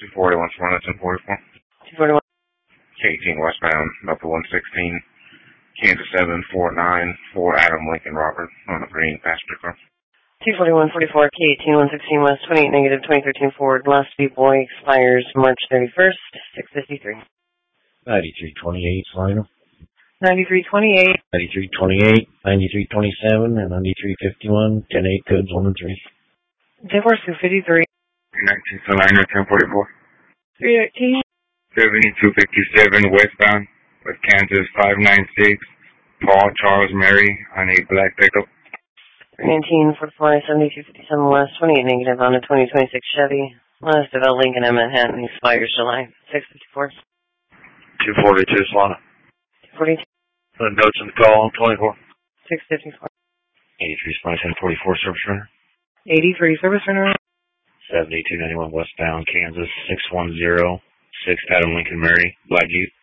241 Smyrna 1044. 241. K18 westbound, up to 116. Kansas 749 for Adam Lincoln Robert on the green passenger car. 24144, K18 116 West, 28 negative 2013 Ford. Last week boy expires March 31st, 653. 9328 final. 9328. 9328, 9327, and 9351, 10-8 codes 1 and 3. Divorce 253. 19 Salina 1044. 313. 7257 westbound with Kansas 596. Paul Charles Mary on a black pickup. 319 44 7257 West, 28 negative on a 2026 Chevy. Last of Lincoln in Manhattan expires July 654. 242 Solana. 42. The notes in the call, 24. 654. 83 Spice 1044 service runner. 83 service runner. 7291 westbound Kansas 6106 Adam Lincoln Mary, black Jeep.